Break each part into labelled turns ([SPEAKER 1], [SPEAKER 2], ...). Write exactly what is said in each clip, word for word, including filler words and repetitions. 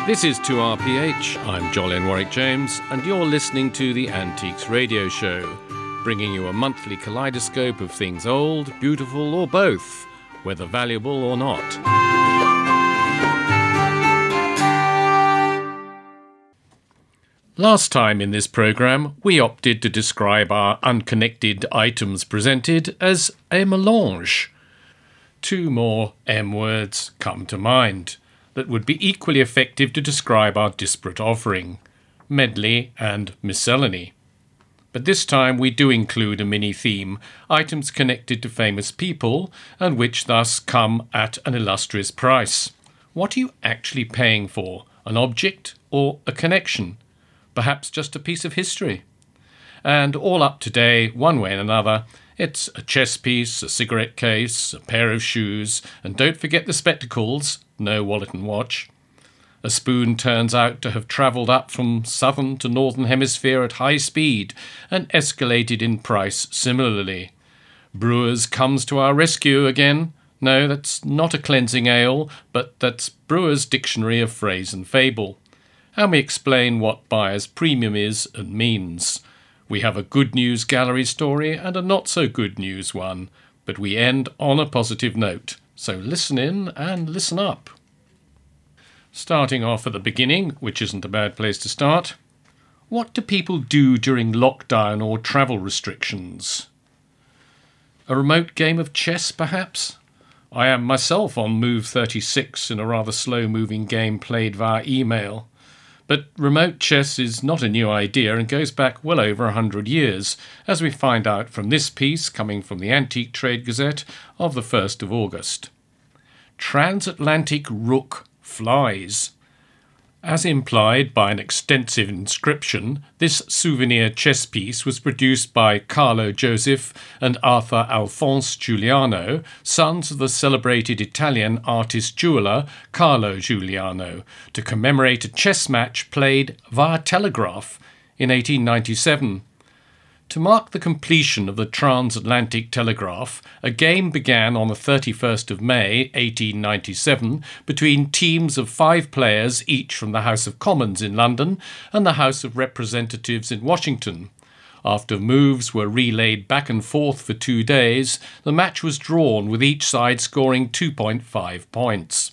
[SPEAKER 1] This is two R P H, I'm Jolyon Warwick-James, and you're listening to the Antiques Radio Show, bringing you a monthly kaleidoscope of things old, beautiful, or both, whether valuable or not. Last time in this programme, we opted to describe our unconnected items presented as a mélange. Two more M words come to mind that would be equally effective to describe our disparate offering, medley and miscellany. But this time we do include a mini-theme, items connected to famous people, and which thus come at an illustrious price. What are you actually paying for, an object or a connection? Perhaps just a piece of history? And all up today, one way and another, it's a chess piece, a cigarette case, a pair of shoes, and don't forget the spectacles, no wallet and watch. A spoon turns out to have travelled up from southern to northern hemisphere at high speed and escalated in price similarly. Brewers comes to our rescue again. No, that's not a cleansing ale, but that's Brewer's Dictionary of Phrase and Fable. And we explain what buyer's premium is and means. We have a good news gallery story and a not so good news one, but we end on a positive note. So listen in and listen up. Starting off at the beginning, which isn't a bad place to start. What do people do during lockdown or travel restrictions? A remote game of chess, perhaps? I am myself on move thirty-six in a rather slow-moving game played via email. But remote chess is not a new idea and goes back well over a hundred years, as we find out from this piece coming from the Antique Trade Gazette of the first of August. Transatlantic Rook flies. As implied by an extensive inscription, this souvenir chess piece was produced by Carlo Joseph and Arthur Alphonse Giuliano, sons of the celebrated Italian artist-jeweller Carlo Giuliano, to commemorate a chess match played via telegraph in eighteen ninety-seven. To mark the completion of the transatlantic telegraph, a game began on the thirty-first of May, eighteen ninety-seven, between teams of five players, each from the House of Commons in London and the House of Representatives in Washington. After moves were relayed back and forth for two days, the match was drawn with each side scoring two point five points.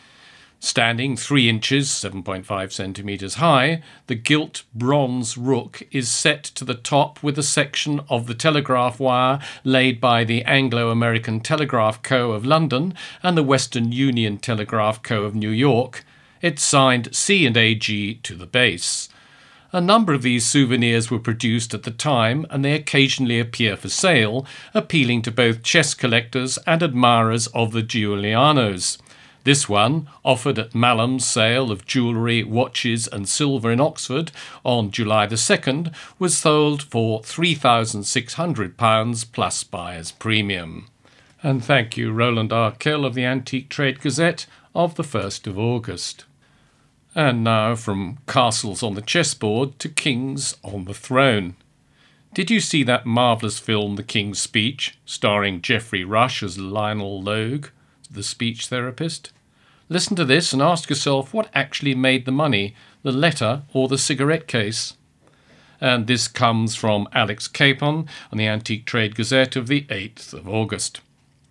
[SPEAKER 1] Standing three inches, seven point five centimetres high, the gilt bronze rook is set to the top with a section of the telegraph wire laid by the Anglo-American Telegraph Co. of London and the Western Union Telegraph Co. of New York. It's signed C and A G to the base. A number of these souvenirs were produced at the time, and they occasionally appear for sale, appealing to both chess collectors and admirers of the Giulianos. This one, offered at Mallam's sale of jewellery, watches and silver in Oxford on July the second, was sold for three thousand six hundred pounds plus buyer's premium. And thank you, Roland Arkell of the Antique Trade Gazette of the first of August. And now from castles on the chessboard to kings on the throne. Did you see that marvellous film The King's Speech, starring Geoffrey Rush as Lionel Logue, the speech therapist? Listen to this and ask yourself what actually made the money, the letter or the cigarette case. And this comes from Alex Capon on the Antique Trade Gazette of the eighth of August.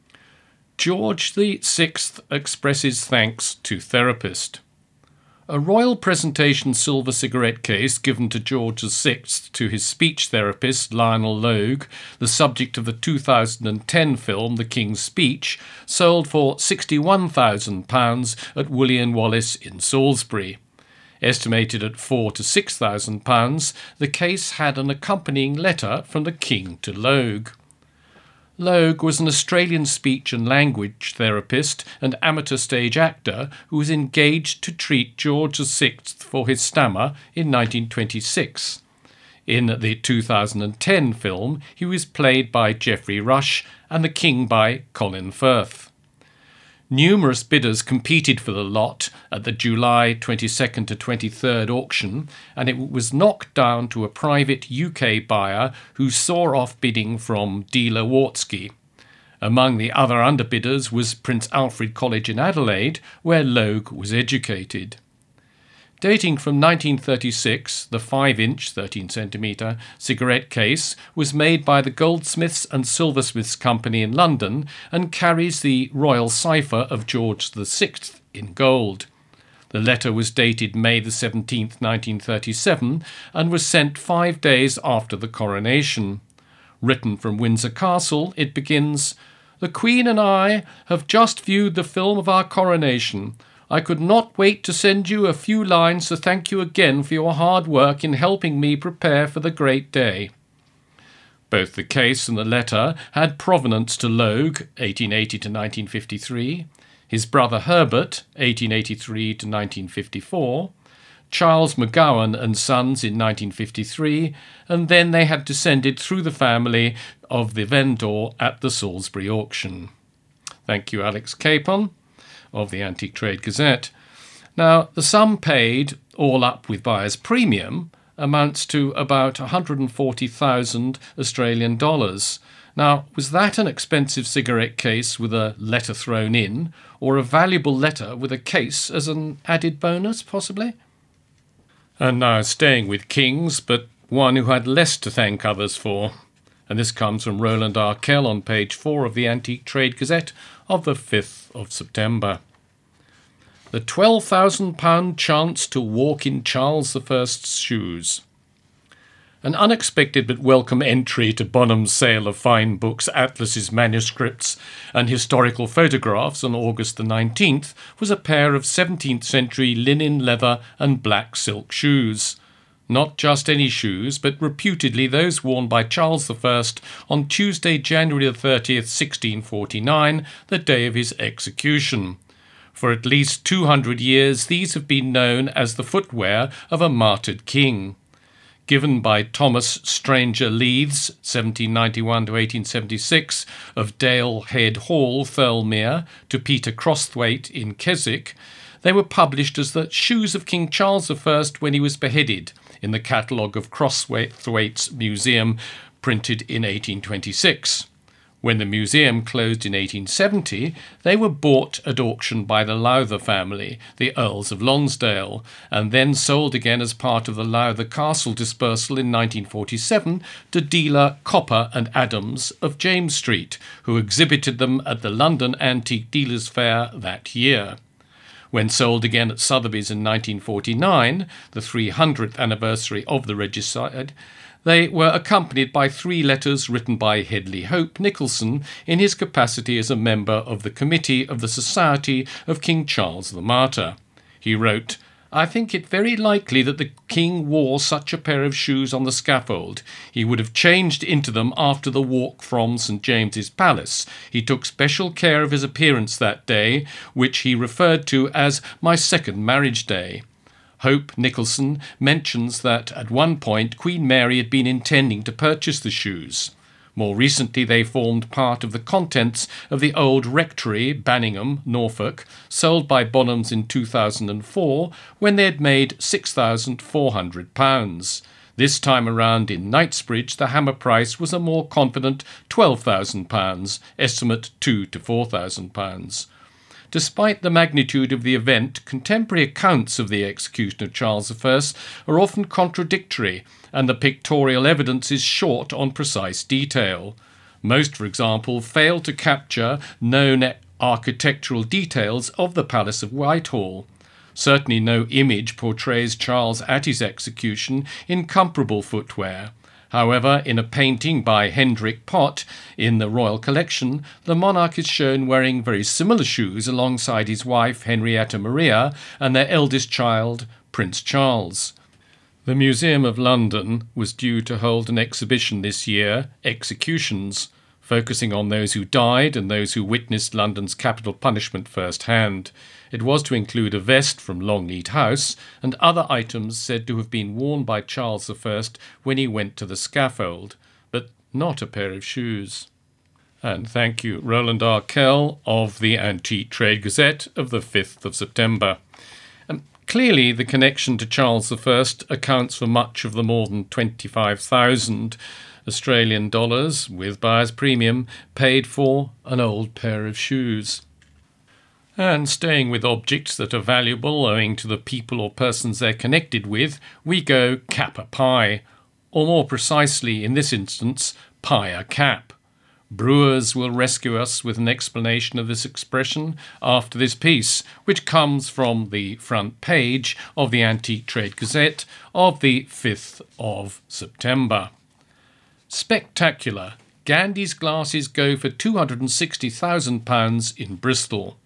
[SPEAKER 1] George the Sixth expresses thanks to therapist. A royal presentation silver cigarette case given to George the Sixth to his speech therapist Lionel Logue, the subject of the two thousand ten film The King's Speech, sold for sixty-one thousand pounds at Woolley and Wallace in Salisbury. Estimated at four to six thousand pounds, the case had an accompanying letter from the King to Logue. Logue was an Australian speech and language therapist and amateur stage actor who was engaged to treat George the Sixth for his stammer in nineteen twenty-six. In the two thousand ten film, he was played by Geoffrey Rush and the King by Colin Firth. Numerous bidders competed for the lot at the July twenty-second to twenty-third auction, and it was knocked down to a private U K buyer who saw off bidding from dealer Wartsky. Among the other underbidders was Prince Alfred College in Adelaide, where Logue was educated. Dating from nineteen thirty-six, the five-inch, thirteen centimetre, cigarette case was made by the Goldsmiths and Silversmiths Company in London and carries the royal cipher of George the Sixth in gold. The letter was dated May the seventeenth, nineteen thirty-seven, and was sent five days after the coronation. Written from Windsor Castle, it begins, "The Queen and I have just viewed the film of our coronation. I could not wait to send you a few lines to thank you again for your hard work in helping me prepare for the great day." Both the case and the letter had provenance to Logue, eighteen eighty to nineteen fifty-three, his brother Herbert, eighteen eighty-three to nineteen fifty-four, Charles McGowan and Sons in nineteen fifty-three, and then they had descended through the family of the vendor at the Salisbury auction. Thank you, Alex Capon of the Antique Trade Gazette. Now, the sum paid, all up with buyer's premium, amounts to about one hundred forty thousand Australian dollars. Now, was that an expensive cigarette case with a letter thrown in, or a valuable letter with a case as an added bonus, possibly? And now staying with kings, but one who had less to thank others for. And this comes from Roland Arkell on page four of the Antique Trade Gazette of the fifth of September. The twelve thousand pound chance to walk in Charles the First's shoes. An unexpected but welcome entry to Bonham's sale of fine books, atlases, manuscripts and historical photographs on August the nineteenth was a pair of seventeenth century linen, leather and black silk shoes. Not just any shoes, but reputedly those worn by Charles the First on Tuesday, January the thirtieth, sixteen forty-nine, the day of his execution. For at least two hundred years these have been known as the footwear of a martyred king. Given by Thomas Stranger Leeds, seventeen ninety-one to eighteen seventy-six, of Dale Head Hall, Thirlmere, to Peter Crosthwaite in Keswick, they were published as the Shoes of King Charles the First when he was beheaded, in the catalogue of Crosthwaite's museum, printed in eighteen twenty-six. When the museum closed in eighteen seventy, they were bought at auction by the Lowther family, the Earls of Lonsdale, and then sold again as part of the Lowther Castle dispersal in nineteen forty-seven to dealer Copper and Adams of James Street, who exhibited them at the London Antique Dealers' Fair that year. When sold again at Sotheby's in nineteen forty-nine, the three hundredth anniversary of the regicide, they were accompanied by three letters written by Hedley Hope Nicholson in his capacity as a member of the Committee of the Society of King Charles the Martyr. He wrote, "I think it very likely that the King wore such a pair of shoes on the scaffold. He would have changed into them after the walk from St James's Palace. He took special care of his appearance that day, which he referred to as my second marriage day." Hope Nicholson mentions that at one point Queen Mary had been intending to purchase the shoes. More recently they formed part of the contents of the old rectory, Banningham, Norfolk, sold by Bonhams in two thousand four when they had made six thousand four hundred pounds. This time around in Knightsbridge the hammer price was a more confident twelve thousand pounds, estimate two to four thousand pounds. Despite the magnitude of the event, contemporary accounts of the execution of Charles the First are often contradictory, and the pictorial evidence is short on precise detail. Most, for example, fail to capture known architectural details of the Palace of Whitehall. Certainly no image portrays Charles at his execution in comparable footwear. However, in a painting by Hendrik Pott in the Royal Collection, the monarch is shown wearing very similar shoes alongside his wife Henrietta Maria and their eldest child, Prince Charles. The Museum of London was due to hold an exhibition this year, Executions, focusing on those who died and those who witnessed London's capital punishment firsthand. It was to include a vest from Longleat House and other items said to have been worn by Charles the First when he went to the scaffold, but not a pair of shoes. And thank you, Roland Arkell of the Antique Trade Gazette of the fifth of September. Um, clearly, the connection to Charles the First accounts for much of the more than twenty-five thousand Australian dollars, with buyer's premium, paid for an old pair of shoes. And staying with objects that are valuable owing to the people or persons they're connected with, we go cap a pie, or more precisely in this instance, pie a cap. Brewers will rescue us with an explanation of this expression after this piece, which comes from the front page of the Antique Trade Gazette of the fifth of September. Spectacular. Gandhi's glasses go for two hundred sixty thousand pounds in Bristol.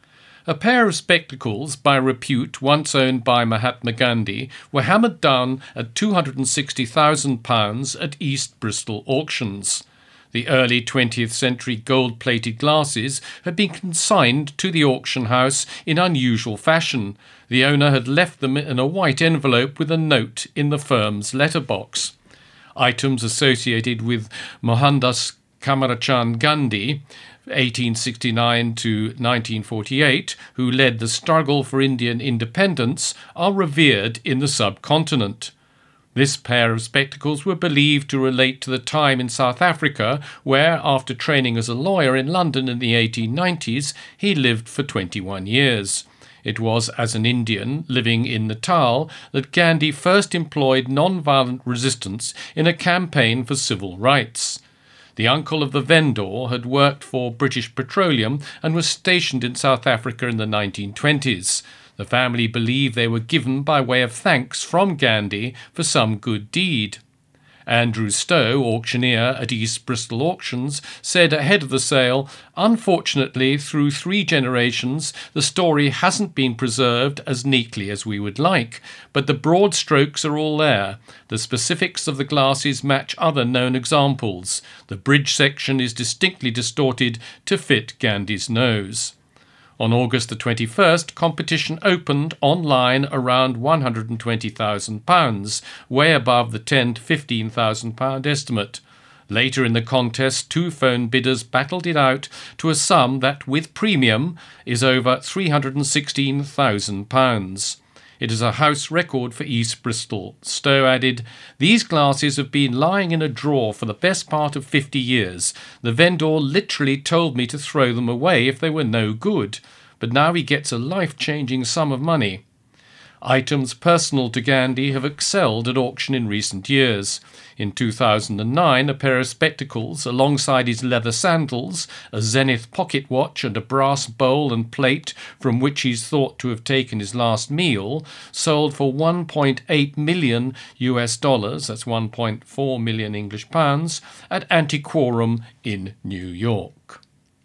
[SPEAKER 1] A pair of spectacles by repute once owned by Mahatma Gandhi were hammered down at two hundred sixty thousand pounds at East Bristol auctions. The early twentieth century gold-plated glasses had been consigned to the auction house in unusual fashion. The owner had left them in a white envelope with a note in the firm's letterbox. Items associated with Mohandas Kamarachand Gandhi, eighteen sixty-nine to nineteen forty-eight, who led the struggle for Indian independence, are revered in the subcontinent. This pair of spectacles were believed to relate to the time in South Africa where, after training as a lawyer in London in the eighteen nineties, he lived for twenty-one years. It was as an Indian living in Natal that Gandhi first employed non-violent resistance in a campaign for civil rights. The uncle of the vendor had worked for British Petroleum and was stationed in South Africa in the nineteen twenties. The family believed they were given by way of thanks from Gandhi for some good deed. Andrew Stowe, auctioneer at East Bristol Auctions, said ahead of the sale, "Unfortunately, through three generations, the story hasn't been preserved as neatly as we would like, but the broad strokes are all there. The specifics of the glasses match other known examples. The bridge section is distinctly distorted to fit Gandhi's nose." On August the twenty-first, competition opened online around one hundred twenty thousand pounds, way above the ten to fifteen thousand pound estimate. Later in the contest, two phone bidders battled it out to a sum that, with premium, is over three hundred sixteen thousand pounds. It is a house record for East Bristol. Stowe added, "These glasses have been lying in a drawer for the best part of fifty years. The vendor literally told me to throw them away if they were no good. But now he gets a life-changing sum of money." Items personal to Gandhi have excelled at auction in recent years. In two thousand nine, a pair of spectacles, alongside his leather sandals, a Zenith pocket watch and a brass bowl and plate from which he's thought to have taken his last meal, sold for one point eight million U S dollars, that's one point four million English pounds, at Antiquorum in New York.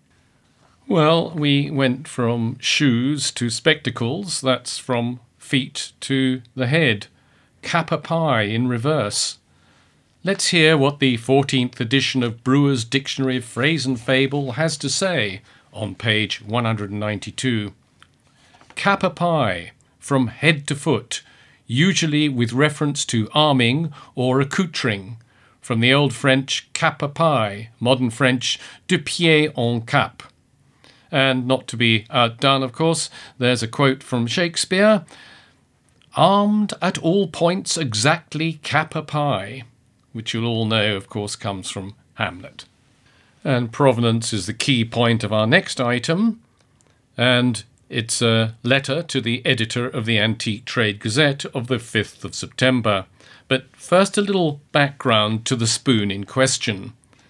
[SPEAKER 1] Well, we went from shoes to spectacles, that's from feet to the head. Cap a pie in reverse. Let's hear what the fourteenth edition of Brewer's Dictionary of Phrase and Fable has to say on page one hundred ninety-two. Cap a pie, from head to foot, usually with reference to arming or accoutring. From the Old French cap a pie, modern French de pied en cap. And not to be outdone, of course, there's a quote from Shakespeare, "Armed at all points exactly cap a pie," which you'll all know, of course, comes from Hamlet. And provenance is the key point of our next item, and it's a letter to the editor of the Antique Trade Gazette of the fifth of September. But first a little background to the spoon in question.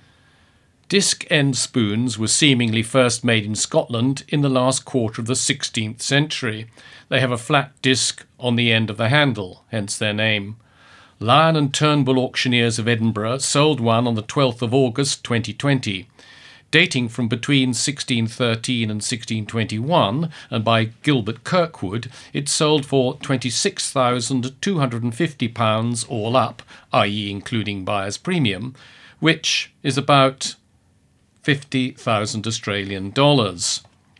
[SPEAKER 1] Disc-end spoons were seemingly first made in Scotland in the last quarter of the sixteenth century. They have a flat disc on the end of the handle, hence their name. Lion and Turnbull auctioneers of Edinburgh sold one on the twelfth of August twenty twenty. Dating from between sixteen thirteen and sixteen twenty-one, and by Gilbert Kirkwood, it sold for twenty-six thousand two hundred fifty pounds all up, that is including buyer's premium, which is about fifty thousand Australian dollars.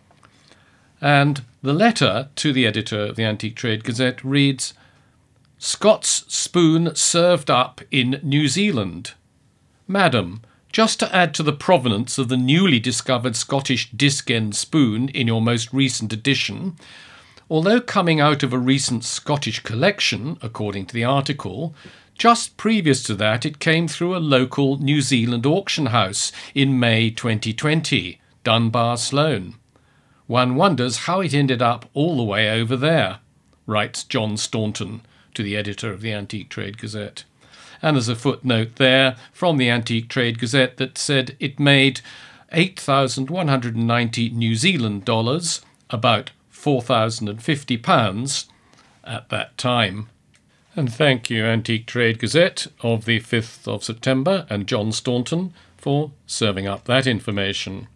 [SPEAKER 1] And the letter to the editor of the Antique Trade Gazette reads, "Scott's spoon served up in New Zealand. Madam, just to add to the provenance of the newly discovered Scottish disc-end spoon in your most recent edition, although coming out of a recent Scottish collection, according to the article, just previous to that it came through a local New Zealand auction house in May twenty twenty, Dunbar Sloane. One wonders how it ended up all the way over there, writes John Staunton to the editor of the Antique Trade Gazette. And there's a footnote there from the Antique Trade Gazette that said it made eight thousand one hundred ninety New Zealand dollars, about four thousand fifty pounds, at that time. And thank you, Antique Trade Gazette of the fifth of September and John Staunton for serving up that information.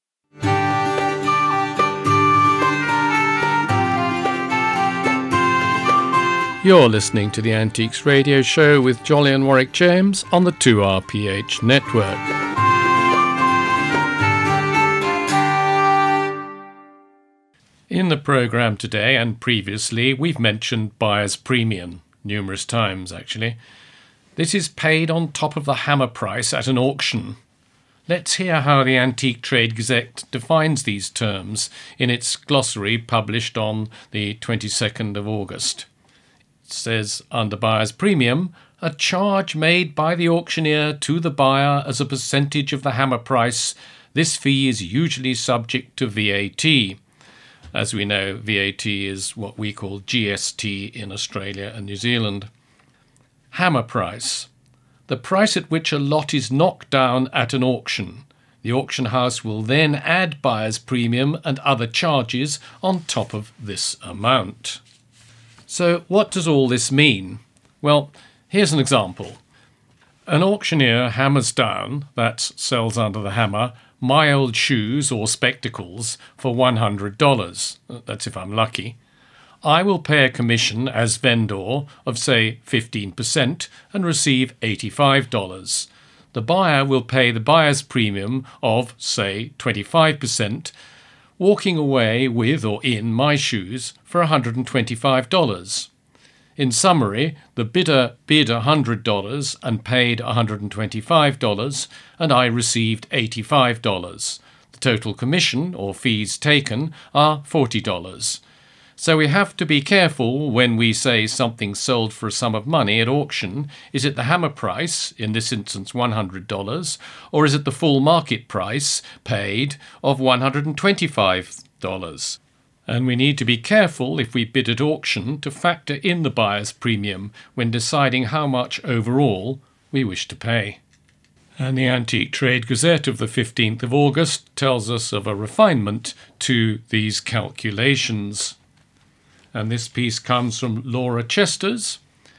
[SPEAKER 1] You're listening to the Antiques Radio Show with Jolly and Warwick James on the two R P H network. In the programme today and previously, we've mentioned buyer's premium numerous times, actually. This is paid on top of the hammer price at an auction. Let's hear how the Antique Trade Gazette defines these terms in its glossary published on the twenty-second of August. It says, under buyer's premium, a charge made by the auctioneer to the buyer as a percentage of the hammer price. This fee is usually subject to V A T. As we know, V A T is what we call G S T in Australia and New Zealand. Hammer price. The price at which a lot is knocked down at an auction. The auction house will then add buyer's premium and other charges on top of this amount. So what does all this mean? Well, here's an example. An auctioneer hammers down, that's sells under the hammer, my old shoes or spectacles for one hundred dollars. That's if I'm lucky. I will pay a commission as vendor of, say, fifteen percent and receive eighty-five dollars. The buyer will pay the buyer's premium of, say, twenty-five percent, walking away with or in my shoes for one hundred twenty-five dollars. In summary, the bidder bid one hundred dollars and paid one hundred twenty-five dollars, and I received eighty-five dollars. The total commission, or fees taken, are forty dollars. So we have to be careful when we say something sold for a sum of money at auction. Is it the hammer price, in this instance one hundred dollars, or is it the full market price paid of one hundred twenty-five dollars? And we need to be careful, if we bid at auction, to factor in the buyer's premium when deciding how much overall we wish to pay. And the Antique Trade Gazette of the fifteenth of August tells us of a refinement to these calculations. And this piece comes from Laura Chesters.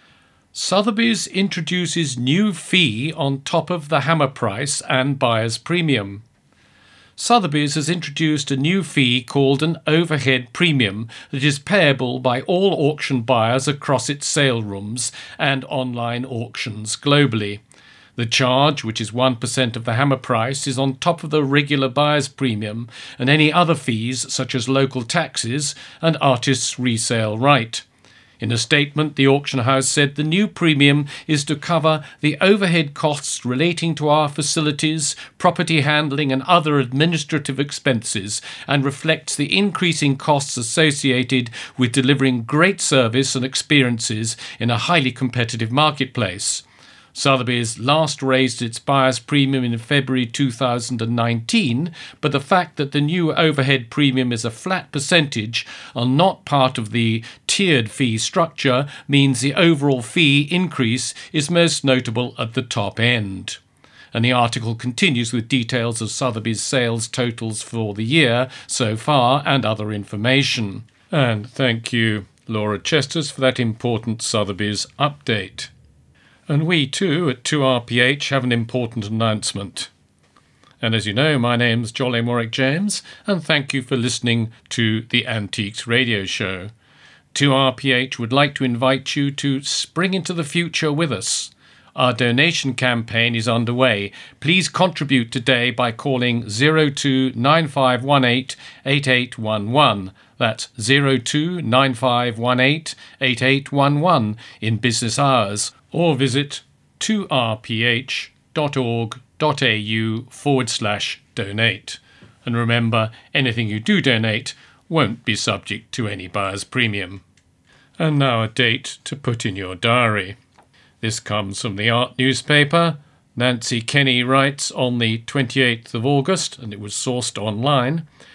[SPEAKER 1] Sotheby's introduces new fee on top of the hammer price and buyer's premium. Sotheby's has introduced a new fee called an overhead premium that is payable by all auction buyers across its sale rooms and online auctions globally. The charge, which is one percent of the hammer price, is on top of the regular buyer's premium and any other fees such as local taxes and artists' resale right. In a statement, the auction house said the new premium is to cover the overhead costs relating to our facilities, property handling and other administrative expenses, and reflects the increasing costs associated with delivering great service and experiences in a highly competitive marketplace. Sotheby's last raised its buyer's premium in February two thousand nineteen, but the fact that the new overhead premium is a flat percentage and not part of the tiered fee structure means the overall fee increase is most notable at the top end. And the article continues with details of Sotheby's sales totals for the year so far and other information. And thank you, Laura Chesters, for that important Sotheby's update. And we too at two R P H have an important announcement. And as you know, my name's Jolly Warwick James, and thank you for listening to the Antiques Radio Show. two R P H would like to invite you to spring into the future with us. Our donation campaign is underway. Please contribute today by calling zero two nine five one eight eight eight one one. That's zero two nine five one eight eight eight one one in business hours, or visit two r p h dot org dot a u forward slash donate. And remember, anything you do donate won't be subject to any buyer's premium. And now a date to put in your diary. This comes from the Art newspaper. Nancy Kenny writes on the twenty-eighth of August, and it was sourced online.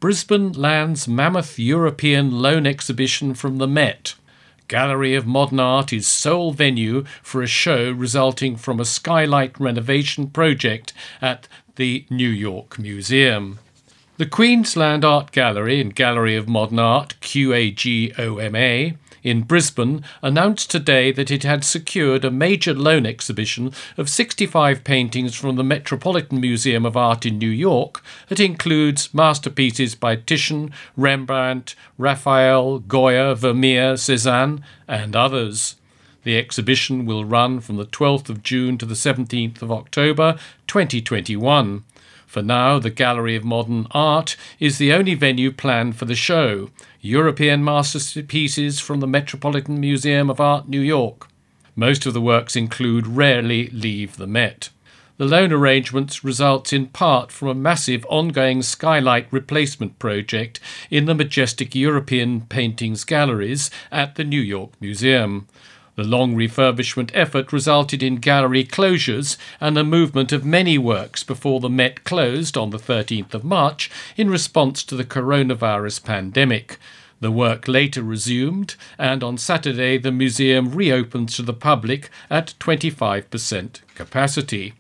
[SPEAKER 1] Brisbane lands mammoth European loan exhibition from the Met. Gallery of Modern Art is sole venue for a show resulting from a skylight renovation project at the New York Museum. The Queensland Art Gallery and Gallery of Modern Art, Q A G O M A, in Brisbane announced today that it had secured a major loan exhibition of sixty-five paintings from the Metropolitan Museum of Art in New York that includes masterpieces by Titian, Rembrandt, Raphael, Goya, Vermeer, Cézanne and others. The exhibition will run from the twelfth of June to the seventeenth of October twenty twenty-one. For now, the Gallery of Modern Art is the only venue planned for the show. European masterpieces from the Metropolitan Museum of Art, New York. Most of the works include rarely leave the Met. The loan arrangements result in part from a massive ongoing skylight replacement project in the majestic European paintings galleries at the New York Museum. The long refurbishment effort resulted in gallery closures and the movement of many works before the Met closed on the thirteenth of March in response to the coronavirus pandemic. The work later resumed, and on Saturday the museum reopens to the public at twenty-five percent capacity.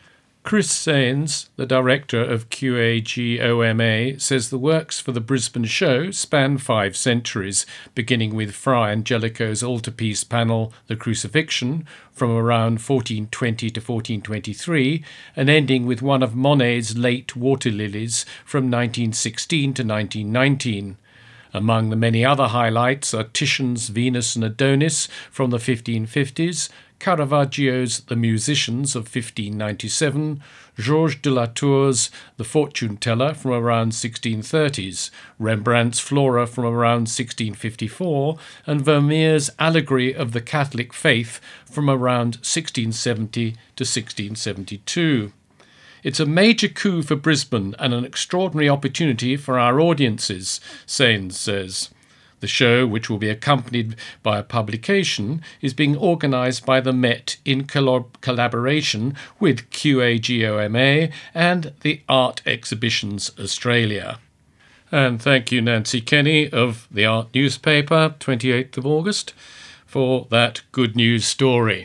[SPEAKER 1] Chris Sains, the director of Q A G O M A, says the works for the Brisbane show span five centuries, beginning with Fra Angelico's altarpiece panel, The Crucifixion, from around fourteen twenty to fourteen twenty-three, and ending with one of Monet's late water lilies from nineteen sixteen to nineteen nineteen. Among the many other highlights are Titian's Venus and Adonis from the fifteen fifties, Caravaggio's The Musicians of fifteen ninety-seven, Georges de la Tour's The Fortune Teller from around sixteen thirties, Rembrandt's Flora from around sixteen fifty-four, and Vermeer's Allegory of the Catholic Faith from around sixteen seventy to sixteen seventy-two. It's a major coup for Brisbane and an extraordinary opportunity for our audiences, Sains says. The show, which will be accompanied by a publication, is being organised by the Met in collab- collaboration with Q A G O M A and the Art Exhibitions Australia. And thank you, Nancy Kenny of the Art Newspaper, twenty-eighth of August, for that good news story.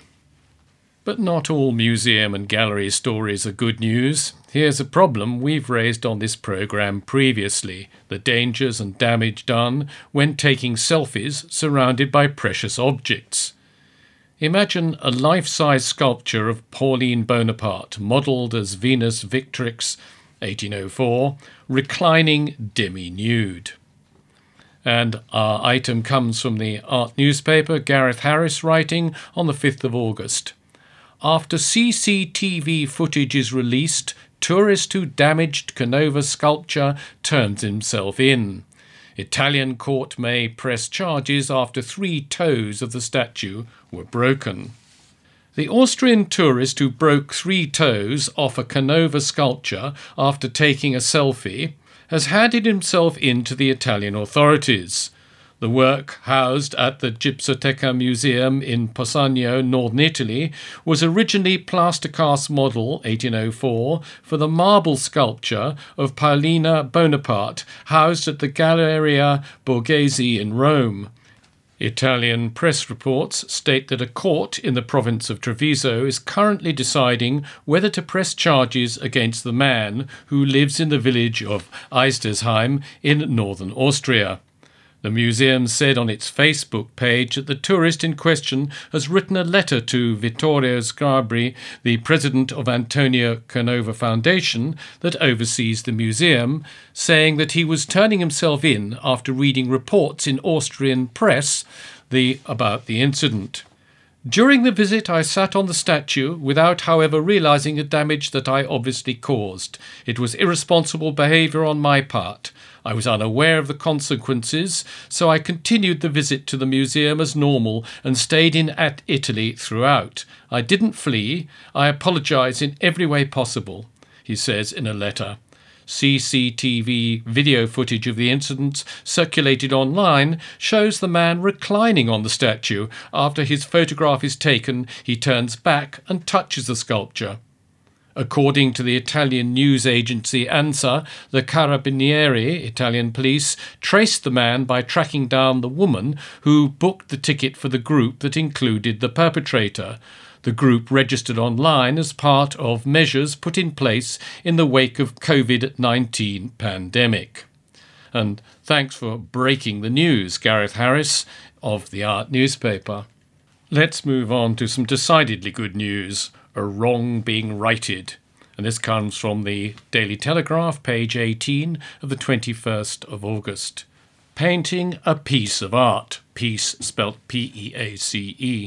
[SPEAKER 1] But not all museum and gallery stories are good news. Here's a problem we've raised on this programme previously, the dangers and damage done when taking selfies surrounded by precious objects. Imagine a life-size sculpture of Pauline Bonaparte, modelled as Venus Victrix, eighteen oh four, reclining demi-nude. And our item comes from the Art Newspaper, Gareth Harris writing on the fifth of August. After C C T V footage is released, tourist who damaged Canova sculpture turns himself in. Italian court may press charges after three toes of the statue were broken. The Austrian tourist who broke three toes off a Canova sculpture after taking a selfie has handed himself in to the Italian authorities. The work, housed at the Gipsoteca Museum in Possagno, northern Italy, was originally plaster cast model, eighteen oh four, for the marble sculpture of Paolina Bonaparte, housed at the Galleria Borghese in Rome. Italian press reports state that a court in the province of Treviso is currently deciding whether to press charges against the man who lives in the village of Eistersheim in northern Austria. The museum said on its Facebook page that the tourist in question has written a letter to Vittorio Sgarbi, the president of Antonio Canova Foundation that oversees the museum, saying that he was turning himself in after reading reports in Austrian press the, about the incident. During the visit, I sat on the statue without, however, realising the damage that I obviously caused. It was irresponsible behaviour on my part. I was unaware of the consequences, so I continued the visit to the museum as normal and stayed in at Italy throughout. I didn't flee. I apologise in every way possible, he says in a letter. C C T V video footage of the incident circulated online shows the man reclining on the statue. After his photograph is taken, he turns back and touches the sculpture. According to the Italian news agency ANSA, the Carabinieri, Italian police, traced the man by tracking down the woman who booked the ticket for the group that included the perpetrator. The group registered online as part of measures put in place in the wake of COVID nineteen pandemic. And thanks for breaking the news, Gareth Harris of The Art newspaper. Let's move on to some decidedly good news. A wrong being righted. And this comes from the Daily Telegraph, page eighteen of the twenty-first of August. Painting a piece of art. Piece spelt P E A C E.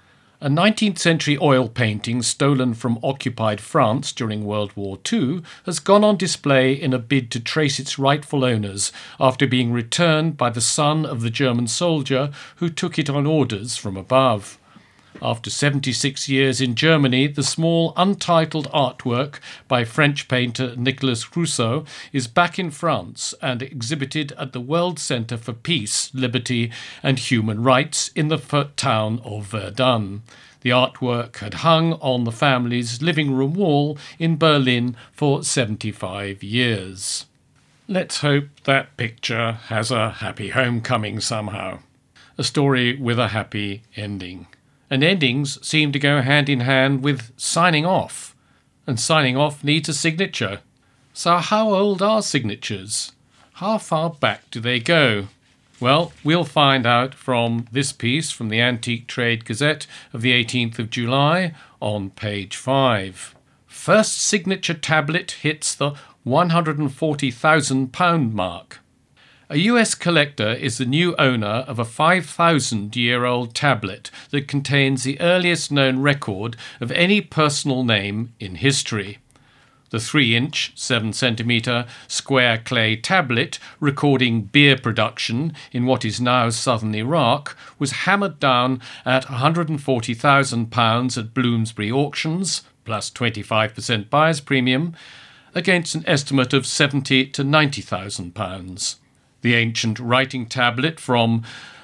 [SPEAKER 1] A nineteenth century oil painting stolen from occupied France during World War Two has gone on display in a bid to trace its rightful owners after being returned by the son of the German soldier who took it on orders from above. After seventy-six years in Germany, the small untitled artwork by French painter Nicolas Rousseau is back in France and exhibited at the World Centre for Peace, Liberty and Human Rights in the town of Verdun. The artwork had hung on the family's living room wall in Berlin for seventy-five years. Let's hope that picture has a happy homecoming somehow. A story with a happy ending. And endings seem to go hand in hand with signing off. And signing off needs a signature. So how old are signatures? How far back do they go? Well, we'll find out from this piece from the Antique Trade Gazette of the eighteenth of July on page five. First signature tablet hits the one hundred forty thousand pound mark. A U S collector is the new owner of a five thousand year old tablet that contains the earliest known record of any personal name in history. The three inch, seven centimetre square clay tablet recording beer production in what is now southern Iraq was hammered down at one hundred forty thousand pounds at Bloomsbury auctions, plus twenty-five percent buyer's premium, against an estimate of seventy to ninety thousand pounds. The ancient writing tablet from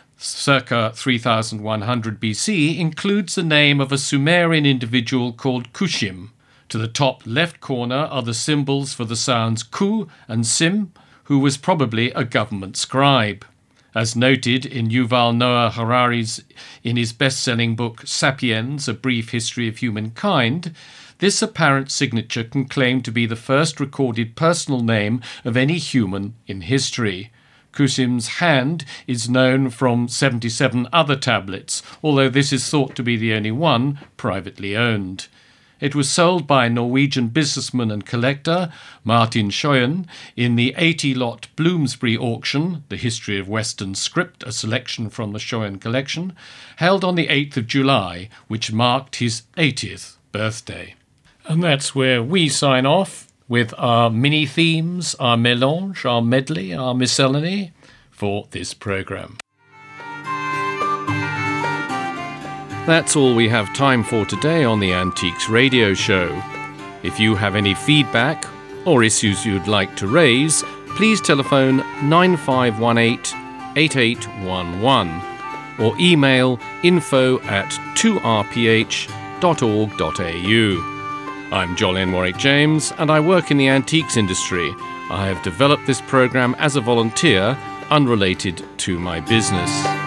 [SPEAKER 1] circa three thousand one hundred B C includes the name of a Sumerian individual called Kushim. To the top left corner are the symbols for the sounds ku and sim, who was probably a government scribe. As noted in Yuval Noah Harari's in his best-selling book Sapiens, A Brief History of Humankind, this apparent signature can claim to be the first recorded personal name of any human in history. Kusim's hand is known from seventy-seven other tablets, although this is thought to be the only one privately owned. It was sold by Norwegian businessman and collector Martin Schoen in the eighty-lot Bloomsbury auction, The History of Western Script, a selection from the Schoen collection, held on the eighth of July, which marked his eightieth birthday. And that's where we sign off with our mini-themes, our mélange, our medley, our miscellany for this programme. That's all we have time for today on the Antiques Radio Show. If you have any feedback or issues you'd like to raise, please telephone nine five one eight, eight eight one one or email info at two r p h dot org dot a u. I'm Jolyon Warwick-James and I work in the antiques industry. I have developed this programme as a volunteer, unrelated to my business.